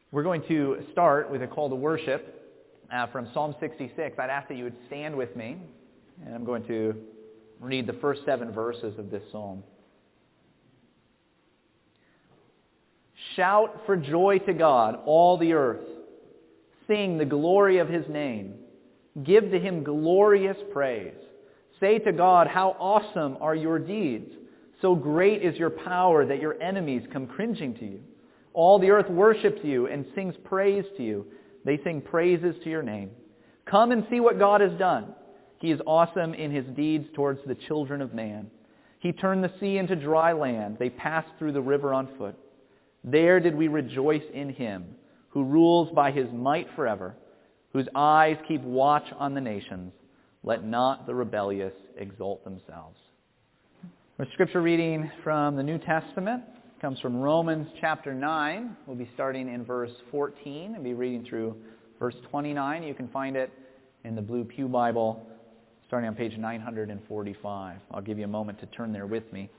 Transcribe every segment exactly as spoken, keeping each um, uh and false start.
We're going to start with a call to worship uh, from Psalm sixty-six. I'd ask that you would stand with me, and I'm going to read the first seven verses of this psalm. Shout for joy to God, all the earth. Sing the glory of His name. Give to Him glorious praise. Say to God, how awesome are your deeds. So great is your power that your enemies come cringing to you. All the earth worships you and sings praise to you. They sing praises to your name. Come and see what God has done. He is awesome in His deeds towards the children of man. He turned the sea into dry land. They passed through the river on foot. There did we rejoice in Him, who rules by His might forever, whose eyes keep watch on the nations. Let not the rebellious exalt themselves. Our scripture reading from the New Testament comes from Romans chapter nine. We'll be starting in verse fourteen and be reading through verse twenty-nine. You can find it in the Blue Pew Bible starting on page nine hundred forty-five. I'll give you a moment to turn there with me.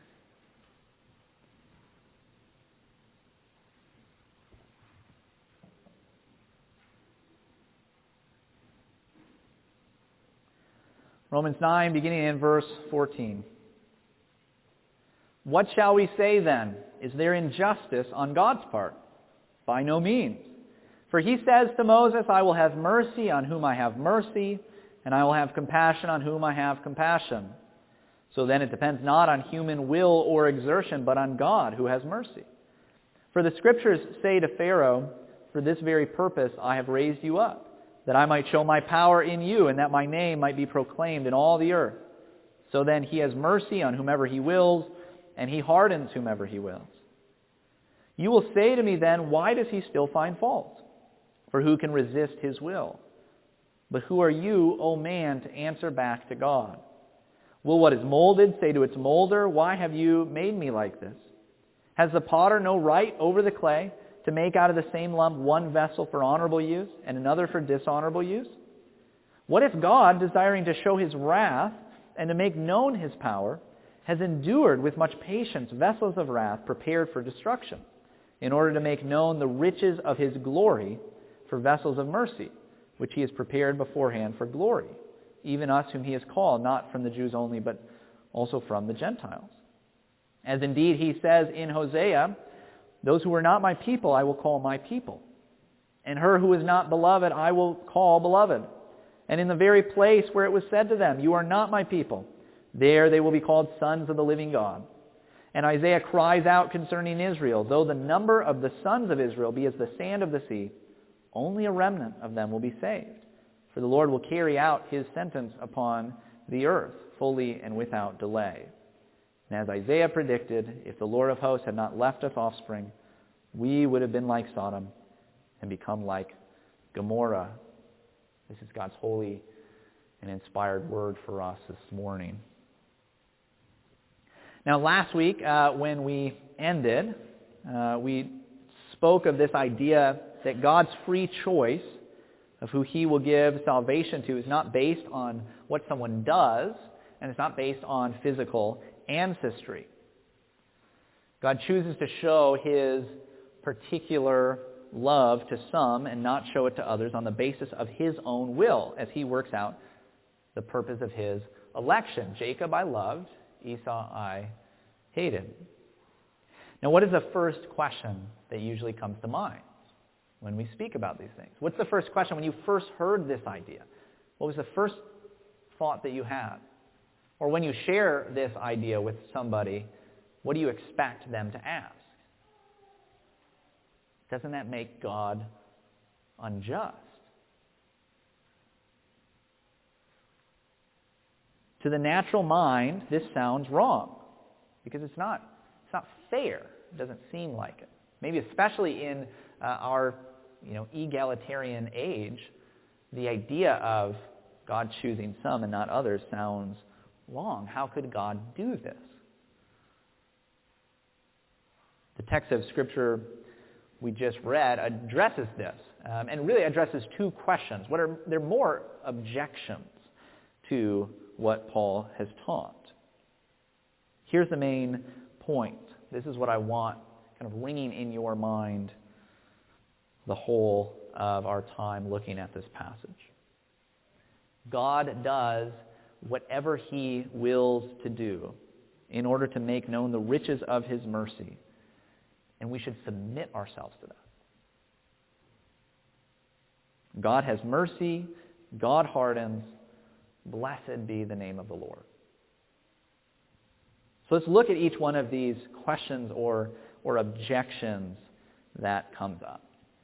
Romans nine, beginning in verse fourteen. What shall we say then? Is there injustice on God's part? By no means. For He says to Moses, I will have mercy on whom I have mercy, and I will have compassion on whom I have compassion. So then it depends not on human will or exertion, but on God who has mercy. For the Scriptures say to Pharaoh, for this very purpose I have raised you up, that I might show my power in you, and that my name might be proclaimed in all the earth. So then He has mercy on whomever He wills, and He hardens whomever He wills. You will say to me then, why does He still find fault? For who can resist His will? But who are you, O man, to answer back to God? Will what is molded say to its molder, why have you made me like this? Has the potter no right over the clay to make out of the same lump one vessel for honorable use and another for dishonorable use? What if God, desiring to show His wrath and to make known His power, has endured with much patience vessels of wrath prepared for destruction, in order to make known the riches of His glory for vessels of mercy, which He has prepared beforehand for glory, even us whom He has called, not from the Jews only, but also from the Gentiles. As indeed He says in Hosea, those who are not my people I will call my people, and her who is not beloved I will call beloved. And in the very place where it was said to them, you are not my people, there they will be called sons of the living God. And Isaiah cries out concerning Israel, though the number of the sons of Israel be as the sand of the sea, only a remnant of them will be saved. For the Lord will carry out His sentence upon the earth, fully and without delay. And as Isaiah predicted, if the Lord of hosts had not left us offspring, we would have been like Sodom and become like Gomorrah. This is God's holy and inspired word for us this morning. Now, last week, uh, when we ended, uh, we spoke of this idea that God's free choice of who He will give salvation to is not based on what someone does, and it's not based on physical ancestry. God chooses to show His particular love to some and not show it to others on the basis of His own will as He works out the purpose of His election. Jacob I loved, Esau I hated. Now, what is the first question that usually comes to mind when we speak about these things? What's the first question when you first heard this idea? What was the first thought that you had? Or when you share this idea with somebody, what do you expect them to ask? Doesn't that make God unjust? To the natural mind, this sounds wrong because it's not, it's not fair. It doesn't seem like it. Maybe especially in uh, our you know, egalitarian age, the idea of God choosing some and not others sounds wrong. How could God do this? The text of Scripture we just read addresses this um, and really addresses two questions. What are there more objections to what Paul has taught? Here's the main point. This is what I want kind of ringing in your mind the whole of our time looking at this passage. God does whatever he wills to do in order to make known the riches of his mercy, and we should submit ourselves to that. God has mercy, God hardens, blessed be the name of the Lord. So let's look at each one of these questions or, or objections that comes up.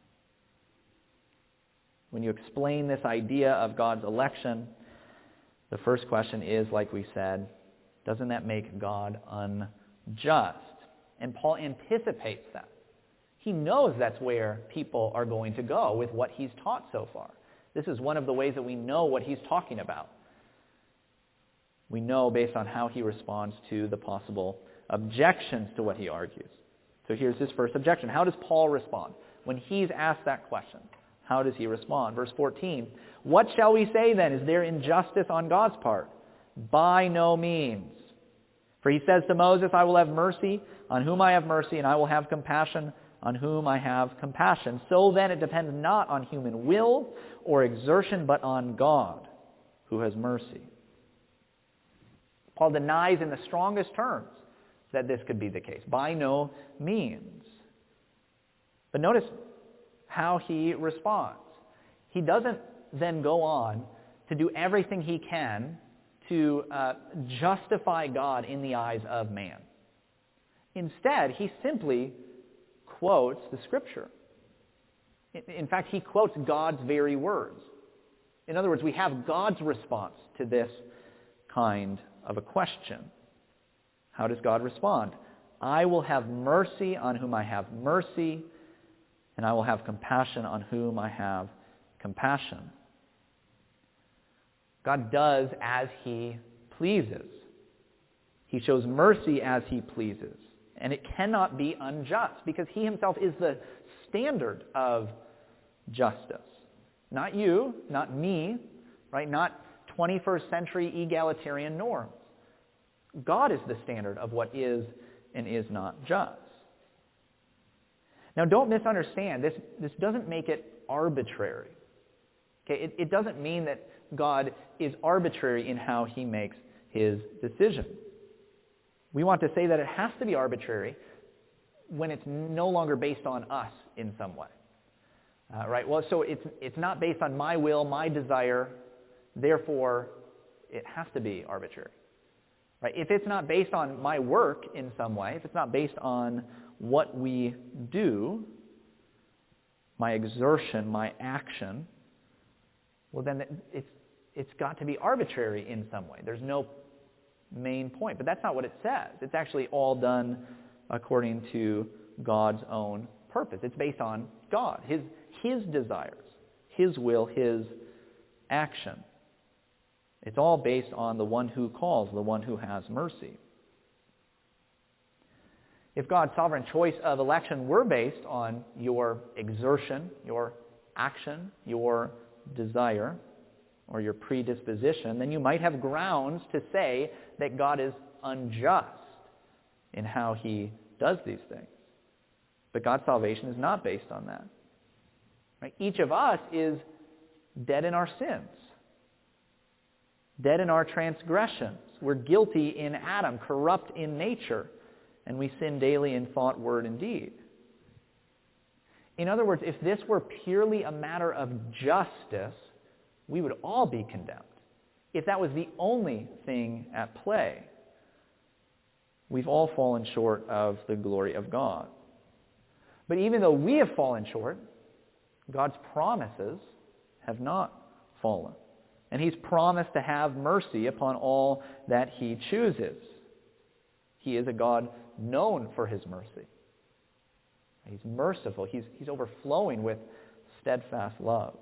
When you explain this idea of God's election, the first question is, like we said, doesn't that make God unjust? And Paul anticipates that. He knows that's where people are going to go with what he's taught so far. This is one of the ways that we know what he's talking about. We know based on how he responds to the possible objections to what he argues. So here's his first objection. How does Paul respond? When he's asked that question, how does he respond? Verse fourteen, what shall we say then? Is there injustice on God's part? By no means. For he says to Moses, I will have mercy on whom I have mercy, and I will have compassion on whom I have compassion. So then it depends not on human will or exertion, but on God, who has mercy. Paul denies in the strongest terms that this could be the case. By no means. But notice how he responds. He doesn't then go on to do everything he can to uh, justify God in the eyes of man. Instead, he simply quotes the Scripture. In fact, he quotes God's very words. In other words, we have God's response to this kind of a question. How does God respond? I will have mercy on whom I have mercy, and I will have compassion on whom I have compassion. God does as he pleases. He shows mercy as he pleases. And it cannot be unjust because he himself is the standard of justice. Not you, not me, right? Not twenty-first century egalitarian norms. God is the standard of what is and is not just. Now don't misunderstand, this, this doesn't make it arbitrary. Okay, it, it doesn't mean that God is arbitrary in how he makes his decision. We want to say that it has to be arbitrary when it's no longer based on us in some way. Uh, right? Well, so it's it's not based on my will, my desire, therefore it has to be arbitrary. Right? If it's not based on my work in some way, if it's not based on what we do, my exertion, my action, well then it's it's got to be arbitrary in some way. There's no main point. But that's not what it says. It's actually all done according to God's own purpose. It's based on God, His, His desires, His will, His action. It's all based on the one who calls, the one who has mercy. If God's sovereign choice of election were based on your exertion, your action, your desire, or your predisposition, then you might have grounds to say that God is unjust in how he does these things. But God's salvation is not based on that. Right? Each of us is dead in our sins, dead in our transgressions. We're guilty in Adam, corrupt in nature, and we sin daily in thought, word, and deed. In other words, if this were purely a matter of justice, we would all be condemned. If that was the only thing at play, we've all fallen short of the glory of God. But even though we have fallen short, God's promises have not fallen. And he's promised to have mercy upon all that he chooses. He is a God known for his mercy. He's merciful. He's, he's overflowing with steadfast love.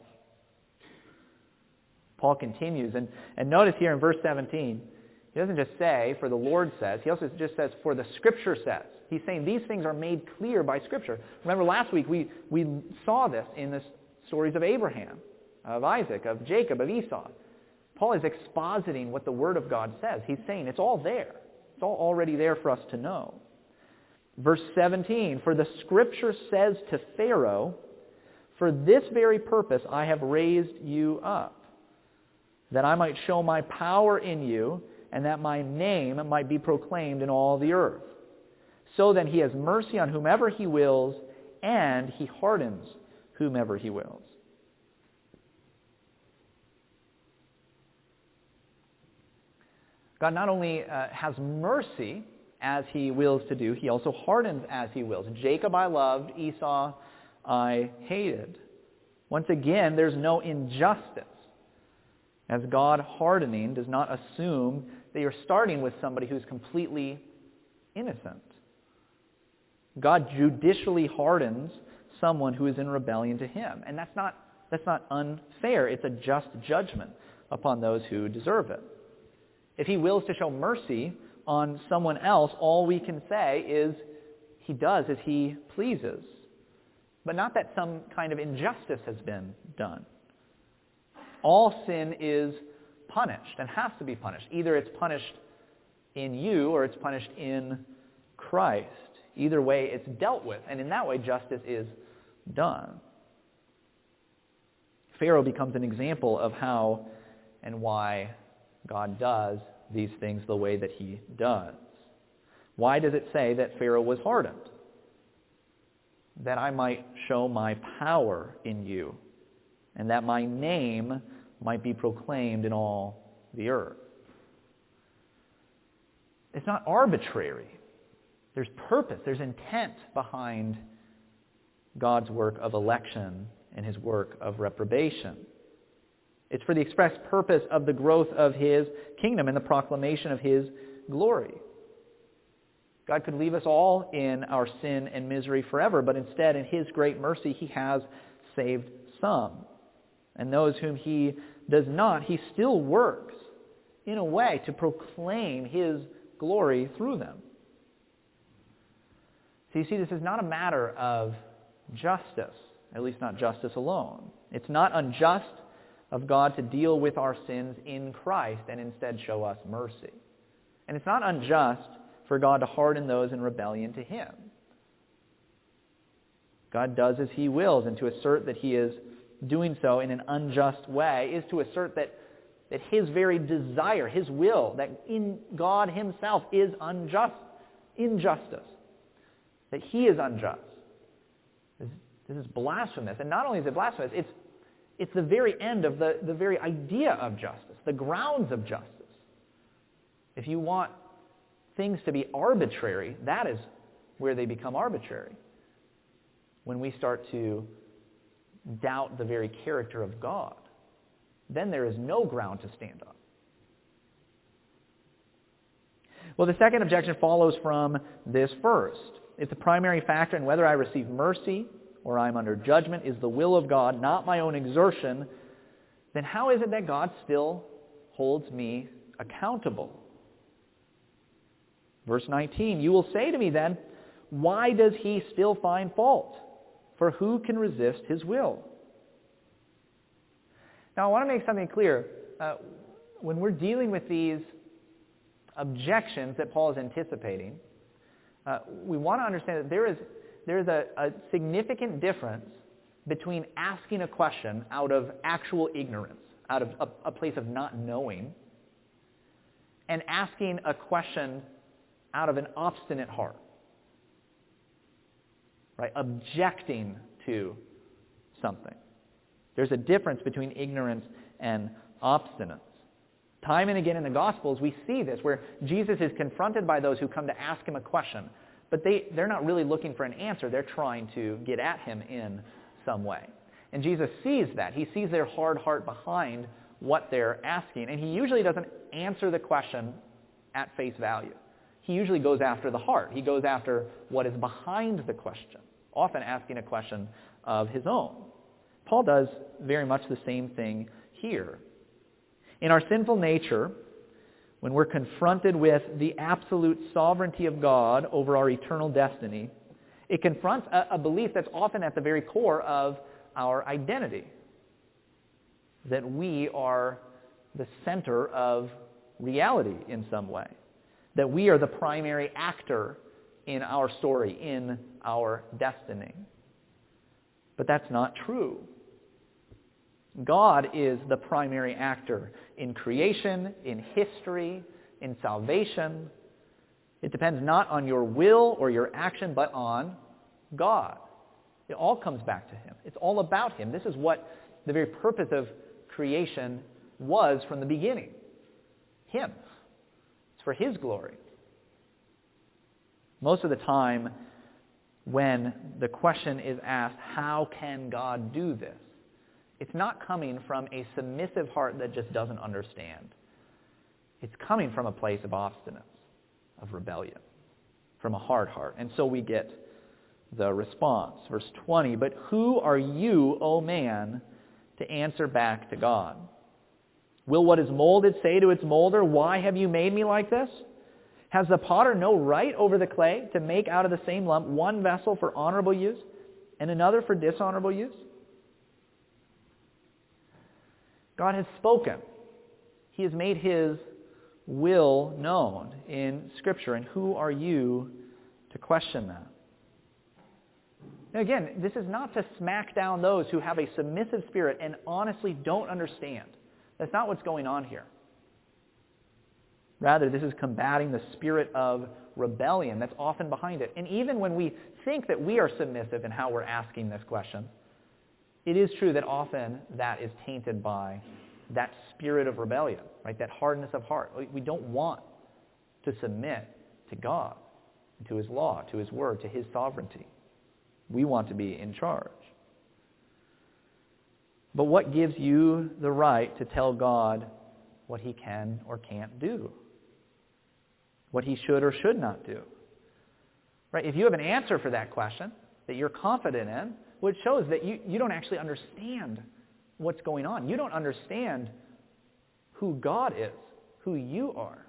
Paul continues, and, and notice here in verse seventeen, he doesn't just say, for the Lord says, he also just says, for the Scripture says. He's saying these things are made clear by Scripture. Remember last week we, we saw this in the stories of Abraham, of Isaac, of Jacob, of Esau. Paul is expositing what the Word of God says. He's saying it's all there. It's all already there for us to know. Verse seventeen, for the Scripture says to Pharaoh, For this very purpose I have raised you up, that I might show my power in you, and that my name might be proclaimed in all the earth. So then he has mercy on whomever he wills, and he hardens whomever he wills. God not only uh, has mercy as he wills to do, he also hardens as he wills. Jacob I loved, Esau I hated. Once again, there's no injustice, as God hardening does not assume that you're starting with somebody who's completely innocent. God judicially hardens someone who is in rebellion to him. And that's not, that's not unfair. It's a just judgment upon those who deserve it. If he wills to show mercy on someone else, all we can say is he does as he pleases. But not that some kind of injustice has been done. All sin is punished and has to be punished. Either it's punished in you or it's punished in Christ. Either way, it's dealt with. And in that way, justice is done. Pharaoh becomes an example of how and why God does these things the way that he does. Why does it say that Pharaoh was hardened? That I might show my power in you, and that my name might be proclaimed in all the earth. It's not arbitrary. There's purpose, there's intent behind God's work of election and his work of reprobation. It's for the express purpose of the growth of his kingdom and the proclamation of his glory. God could leave us all in our sin and misery forever, but instead, in his great mercy, he has saved some. And those whom he does not, he still works in a way to proclaim his glory through them. So you see, this is not a matter of justice, at least not justice alone. It's not unjust of God to deal with our sins in Christ and instead show us mercy. And it's not unjust for God to harden those in rebellion to him. God does as he wills, and to assert that he is doing so in an unjust way is to assert that, that his very desire, his will, that in God himself is unjust, injustice, that he is unjust. This, this is blasphemous. And not only is it blasphemous, it's, it's the very end of the, the very idea of justice, the grounds of justice. If you want things to be arbitrary, that is where they become arbitrary. When we start to doubt the very character of God, then there is no ground to stand on. Well, the second objection follows from this first. If the primary factor in whether I receive mercy or I'm under judgment is the will of God, not my own exertion, then how is it that God still holds me accountable? Verse nineteen, you will say to me then, why does he still find fault? For who can resist his will? Now, I want to make something clear. Uh, when we're dealing with these objections that Paul is anticipating, uh, we want to understand that there is, there is a, a significant difference between asking a question out of actual ignorance, out of a, a place of not knowing, and asking a question out of an obstinate heart. Right? Objecting to something. There's a difference between ignorance and obstinance. Time and again in the Gospels, we see this, where Jesus is confronted by those who come to ask him a question, but they, they're not really looking for an answer. They're trying to get at him in some way. And Jesus sees that. He sees their hard heart behind what they're asking, and he usually doesn't answer the question at face value. He usually goes after the heart. He goes after what is behind the question, often asking a question of his own. Paul does very much the same thing here. In our sinful nature, when we're confronted with the absolute sovereignty of God over our eternal destiny, it confronts a, a belief that's often at the very core of our identity, that we are the center of reality in some way, that we are the primary actor in our story, in our destiny. But that's not true. God is the primary actor in creation, in history, in salvation. It depends not on your will or your action, but on God. It all comes back to him. It's all about him. This is what the very purpose of creation was from the beginning. Him. It's for his glory. Most of the time, when the question is asked, how can God do this? It's not coming from a submissive heart that just doesn't understand. It's coming from a place of obstinance, of rebellion, from a hard heart. And so we get the response. Verse twenty, but who are you, O man, to answer back to God? Will what is molded say to its molder, why have you made me like this? Has the potter no right over the clay to make out of the same lump one vessel for honorable use and another for dishonorable use? God has spoken. He has made his will known in Scripture. And who are you to question that? Now again, this is not to smack down those who have a submissive spirit and honestly don't understand. That's not what's going on here. Rather, this is combating the spirit of rebellion that's often behind it. And even when we think that we are submissive in how we're asking this question, it is true that often that is tainted by that spirit of rebellion, right? That hardness of heart. We don't want to submit to God, to his law, to his word, to his sovereignty. We want to be in charge. But what gives you the right to tell God what he can or can't do? What he should or should not do? Right? If you have an answer for that question that you're confident in, well, it shows that you, you don't actually understand what's going on. You don't understand who God is, who you are.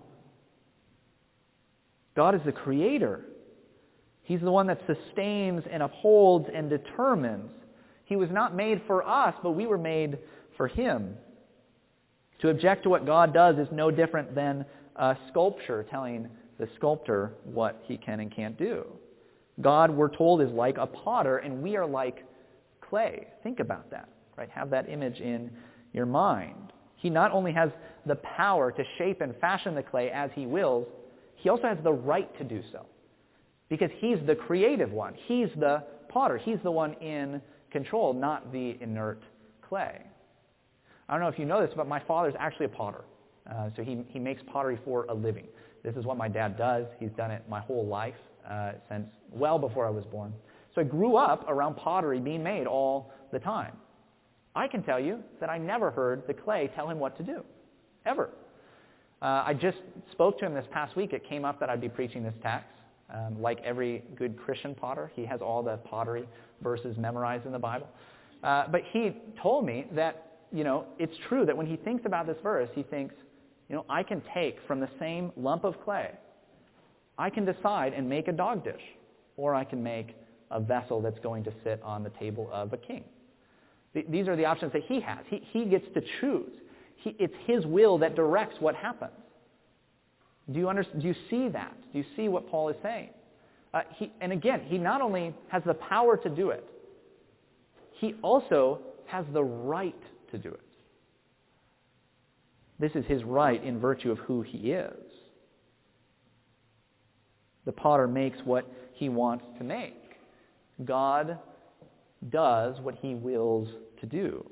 God is the creator. He's the one that sustains and upholds and determines. He was not made for us, but we were made for him. To object to what God does is no different than a sculpture telling the sculptor what he can and can't do. God, we're told, is like a potter, and we are like clay. Think about that, right? Have that image in your mind. He not only has the power to shape and fashion the clay as he wills, he also has the right to do so. Because he's the creative one. He's the potter. He's the one in control, not the inert clay. I don't know if you know this, but my father's actually a potter. Uh, so he, he makes pottery for a living. This is what my dad does. He's done it my whole life, uh, since well before I was born. So I grew up around pottery being made all the time. I can tell you that I never heard the clay tell him what to do, ever. Uh, I just spoke to him this past week. It came up that I'd be preaching this text. Um, like every good Christian potter, he has all the pottery verses memorized in the Bible. Uh, but he told me that, you know, it's true that when he thinks about this verse, he thinks, you know, I can take from the same lump of clay, I can decide and make a dog dish, or I can make a vessel that's going to sit on the table of a king. Th- these are the options that he has. He, he gets to choose. He, it's his will that directs what happens. Do you understand? Do you see that? Do you see what Paul is saying? Uh, he, and again, he not only has the power to do it, he also has the right to do it. This is his right in virtue of who he is. The potter makes what he wants to make. God does what he wills to do.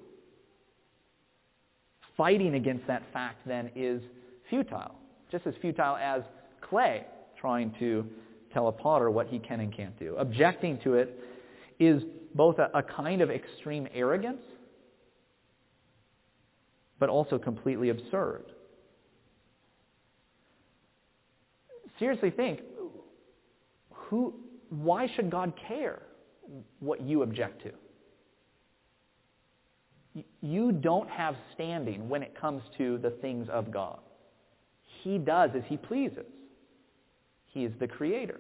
Fighting against that fact, then, is futile. Just as futile as clay trying to tell a potter what he can and can't do. Objecting to it is both a, a kind of extreme arrogance, but also completely absurd. Seriously think, who, why should God care what you object to? You don't have standing when it comes to the things of God. He does as he pleases. He is the creator.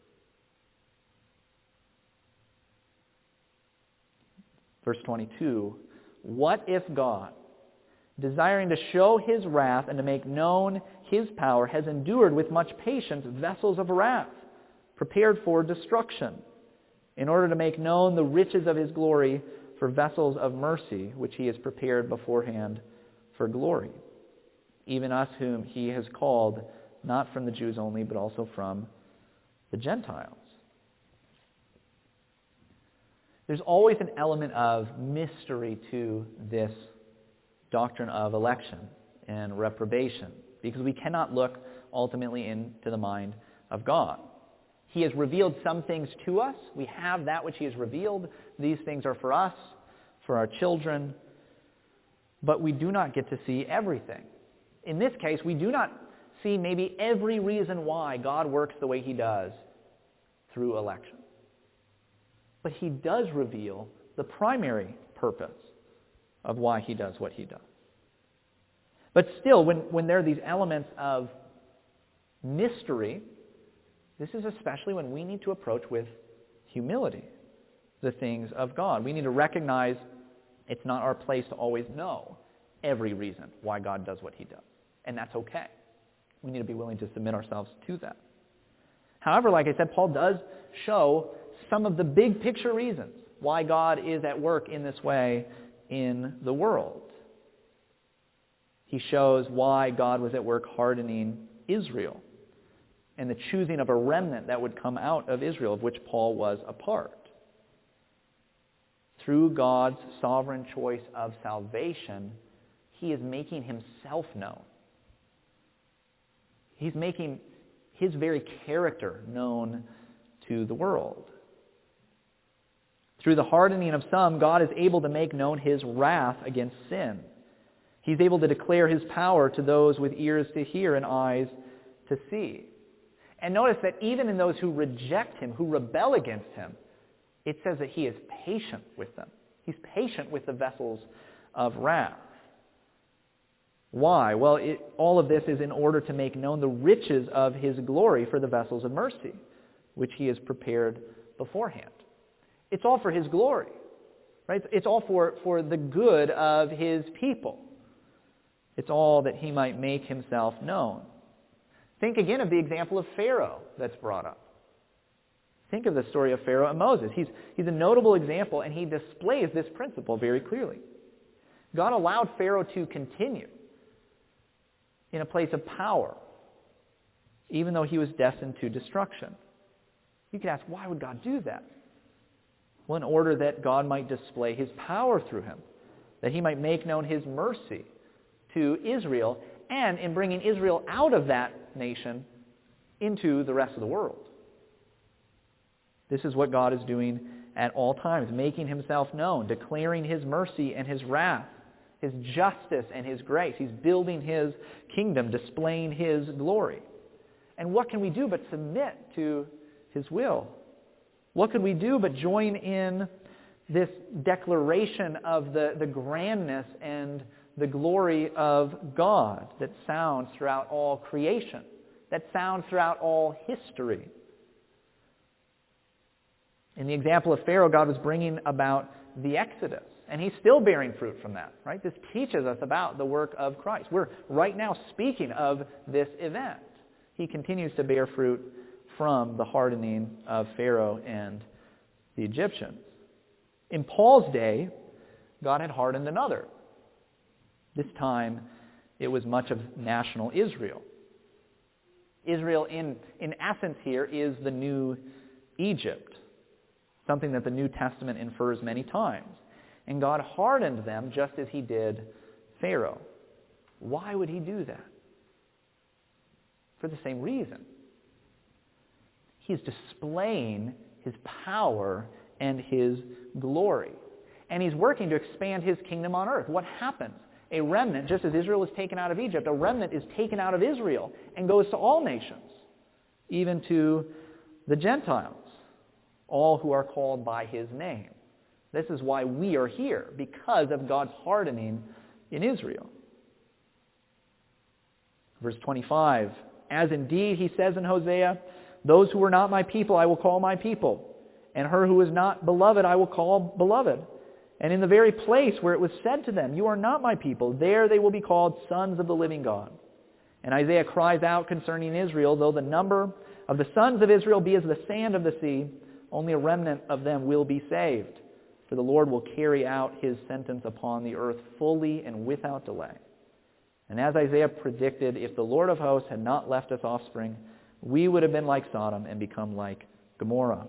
Verse twenty-two, what if God, desiring to show his wrath and to make known his power, has endured with much patience vessels of wrath, prepared for destruction, in order to make known the riches of his glory for vessels of mercy, which he has prepared beforehand for glory. Even us whom he has called, not from the Jews only, but also from the Gentiles. There's always an element of mystery to this doctrine of election and reprobation, because we cannot look ultimately into the mind of God. He has revealed some things to us. We have that which he has revealed. These things are for us, for our children, but we do not get to see everything. In this case, we do not see maybe every reason why God works the way he does through election. But he does reveal the primary purpose of why he does what he does. But still, when, when there are these elements of mystery, this is especially when we need to approach with humility the things of God. We need to recognize it's not our place to always know every reason why God does what he does. And that's okay. We need to be willing to submit ourselves to that. However, like I said, Paul does show some of the big picture reasons why God is at work in this way in the world. He shows why God was at work hardening Israel and the choosing of a remnant that would come out of Israel, of which Paul was a part. Through God's sovereign choice of salvation, he is making himself known. He's making his very character known to the world. Through the hardening of some, God is able to make known his wrath against sin. He's able to declare his power to those with ears to hear and eyes to see. And notice that even in those who reject him, who rebel against him, it says that he is patient with them. He's patient with the vessels of wrath. Why? Well, it, all of this is in order to make known the riches of his glory for the vessels of mercy, which he has prepared beforehand. It's all for his glory, right? It's all for, for the good of his people. It's all that he might make himself known. Think again of the example of Pharaoh that's brought up. Think of the story of Pharaoh and Moses. He's, he's a notable example, and he displays this principle very clearly. God allowed Pharaoh to continue in a place of power, even though he was destined to destruction. You could ask, why would God do that? Well, in order that God might display his power through him, that he might make known his mercy to Israel, and in bringing Israel out of that nation into the rest of the world. This is what God is doing at all times, making himself known, declaring his mercy and his wrath, his justice and his grace. He's building his kingdom, displaying his glory. And what can we do but submit to his will? What can we do but join in this declaration of the, the grandness and the glory of God that sounds throughout all creation, that sounds throughout all history? In the example of Pharaoh, God was bringing about the Exodus, and he's still bearing fruit from that, right? This teaches us about the work of Christ. We're right now speaking of this event. He continues to bear fruit from the hardening of Pharaoh and the Egyptians. In Paul's day, God had hardened another. This time, it was much of national Israel. Israel, in, in essence here, is the new Egypt, something that the New Testament infers many times. And God hardened them just as he did Pharaoh. Why would he do that? For the same reason. He's displaying his power and his glory. And he's working to expand his kingdom on earth. What happens? A remnant, just as Israel was taken out of Egypt, a remnant is taken out of Israel and goes to all nations, even to the Gentiles, all who are called by his name. This is why we are here, because of God's hardening in Israel. Verse twenty-five, as indeed he says in Hosea, those who were not my people I will call my people, and her who was not beloved I will call beloved. And in the very place where it was said to them, you are not my people, there they will be called sons of the living God. And Isaiah cries out concerning Israel, though the number of the sons of Israel be as the sand of the sea, only a remnant of them will be saved. For the Lord will carry out his sentence upon the earth fully and without delay. And as Isaiah predicted, if the Lord of hosts had not left us offspring, we would have been like Sodom and become like Gomorrah.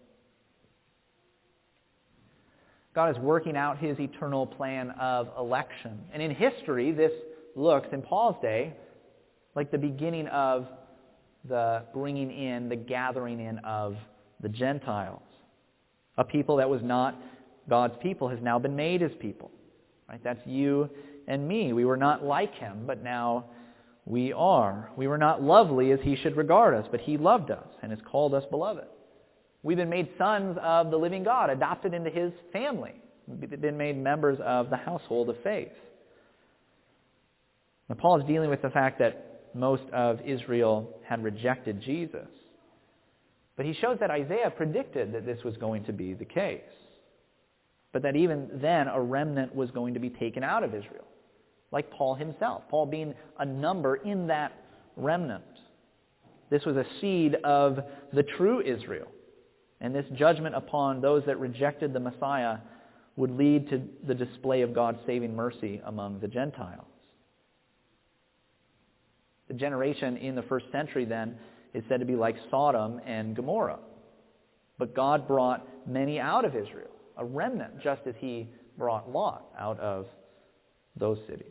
God is working out his eternal plan of election. And in history, this looks, in Paul's day, like the beginning of the bringing in, the gathering in of the Gentiles. A people that was not God's people has now been made his people. Right? That's you and me. We were not like him, but now we are. We were not lovely as he should regard us, but he loved us and has called us beloved. We've been made sons of the living God, adopted into his family. We've been made members of the household of faith. Now, Paul is dealing with the fact that most of Israel had rejected Jesus. But he shows that Isaiah predicted that this was going to be the case. But that even then a remnant was going to be taken out of Israel. Like Paul himself. Paul being a number in that remnant. This was a seed of the true Israel. And this judgment upon those that rejected the Messiah would lead to the display of God's saving mercy among the Gentiles. The generation in the first century then is said to be like Sodom and Gomorrah. But God brought many out of Israel, a remnant, just as he brought Lot out of those cities.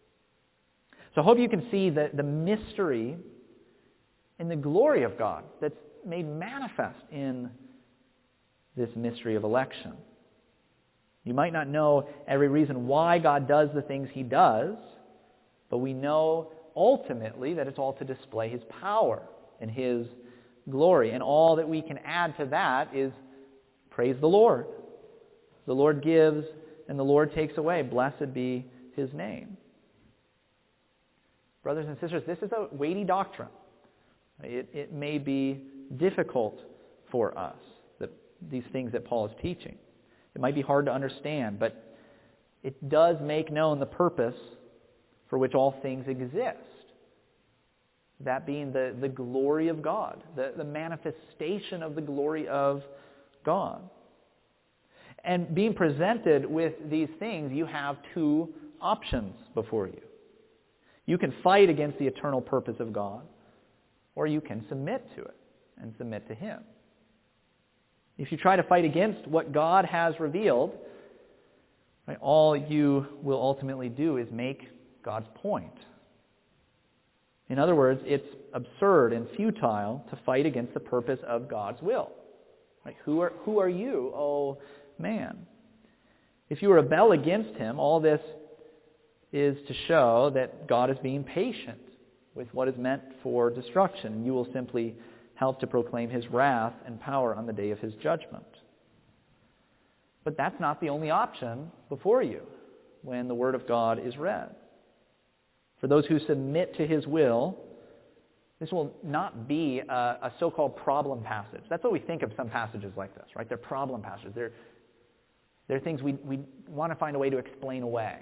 So I hope you can see the, the mystery and the glory of God that's made manifest in this mystery of election. You might not know every reason why God does the things he does, but we know ultimately that it's all to display his power and his glory. And all that we can add to that is praise the Lord. The Lord gives and the Lord takes away. Blessed be his name. Brothers and sisters, this is a weighty doctrine. It, it may be difficult for us, that these things that Paul is teaching. It might be hard to understand, but it does make known the purpose for which all things exist. That being the, the glory of God, the, the manifestation of the glory of God. And being presented with these things, you have two options before you. You can fight against the eternal purpose of God, or you can submit to it and submit to him. If you try to fight against what God has revealed, right, all you will ultimately do is make God's point. In other words, it's absurd and futile to fight against the purpose of God's will. Right? Who are, who are you, oh man? If you rebel against him, all this is to show that God is being patient with what is meant for destruction. You will simply help to proclaim his wrath and power on the day of his judgment. But that's not the only option before you when the Word of God is read. For those who submit to his will, this will not be a, a so-called problem passage. That's what we think of some passages like this, right? They're problem passages. They're, they're things we, we want to find a way to explain away.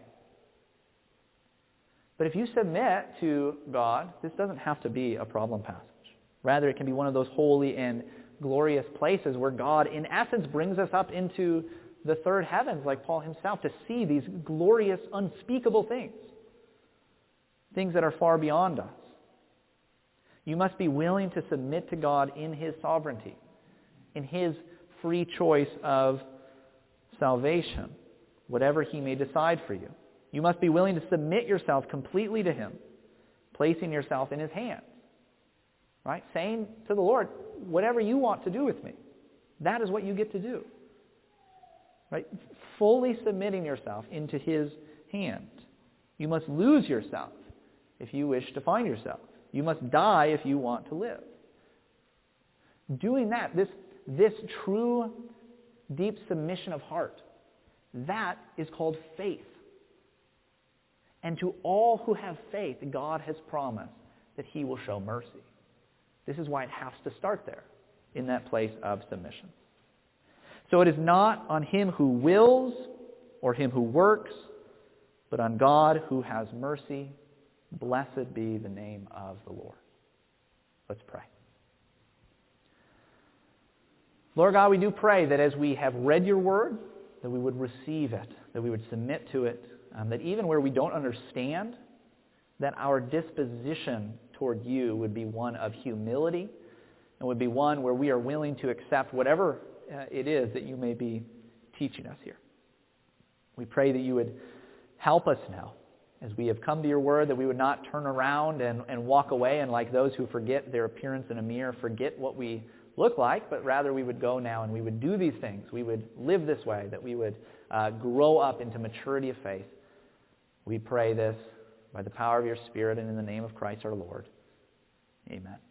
But if you submit to God, this doesn't have to be a problem passage. Rather, it can be one of those holy and glorious places where God, in essence, brings us up into the third heavens, like Paul himself, to see these glorious, unspeakable things. Things that are far beyond us. You must be willing to submit to God in his sovereignty, in his free choice of salvation, whatever he may decide for you. You must be willing to submit yourself completely to him, placing yourself in his hands. Right? Saying to the Lord, whatever you want to do with me, that is what you get to do. Right? Fully submitting yourself into his hand. You must lose yourself if you wish to find yourself. You must die if you want to live. Doing that, this, this true, deep submission of heart, that is called faith. And to all who have faith, God has promised that he will show mercy. This is why it has to start there, in that place of submission. So it is not on him who wills or him who works, but on God who has mercy. Blessed be the name of the Lord. Let's pray. Lord God, we do pray that as we have read your word, that we would receive it, that we would submit to it, um, that even where we don't understand, that our disposition toward you would be one of humility and would be one where we are willing to accept whatever uh, it is that you may be teaching us here. We pray that you would help us now as we have come to your word, that we would not turn around and, and walk away and like those who forget their appearance in a mirror, forget what we look like, but rather we would go now and we would do these things. We would live this way, that we would uh, grow up into maturity of faith. We pray this by the power of your Spirit and in the name of Christ our Lord. Amen.